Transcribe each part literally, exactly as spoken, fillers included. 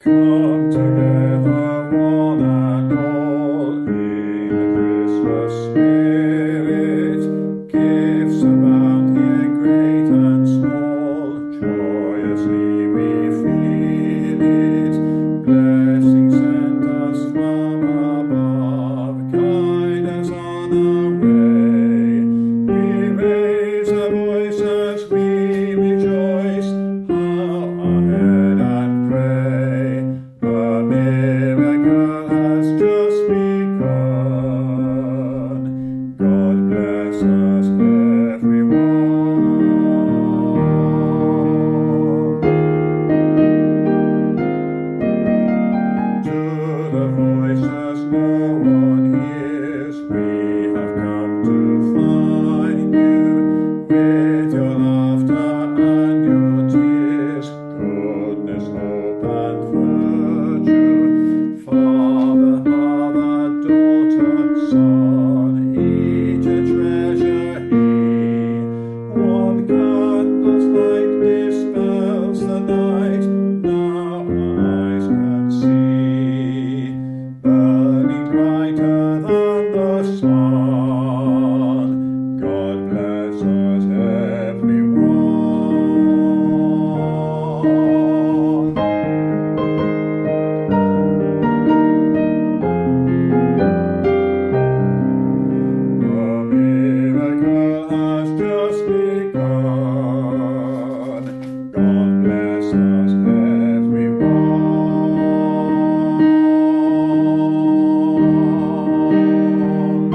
Come together, one and all, in the Christmas spirit. Gifts abound here, great and small. Joyously we feel it. Blessings sent us from above. Guide us on our way. We raise our voice as we rejoice. How ahead and pray. The miracle has just begun. God bless us, everyone. To the voices no one hears, we have come to find you. With your laughter and your tears, goodness, hope, and virtue. Father, mother, daughter, son, each a treasure he. One candle's light dispels the night, now our eyes can see. Burning brighter than the sun. God bless us, everyone. The miracle has just begun. God bless us, everyone.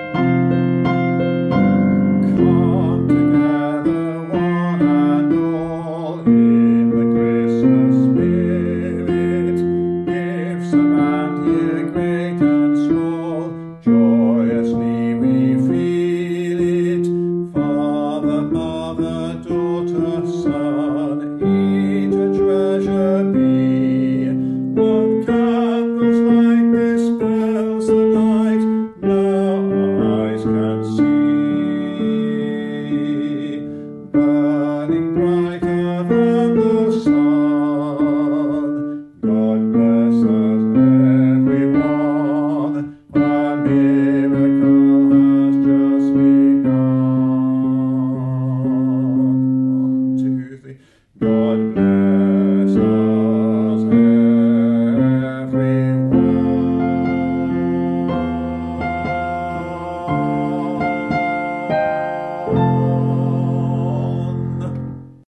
Come together, one and all, in the Christmas spirit. Gifts abound here, great and small. Joyously we feel it. Father, mother, daughter, son, each a treasure be. One candle's light dispels the night, now our eyes can see. Burning brighter than the sun. God bless us, everyone. The miracle has just begun. One, two, three. God bless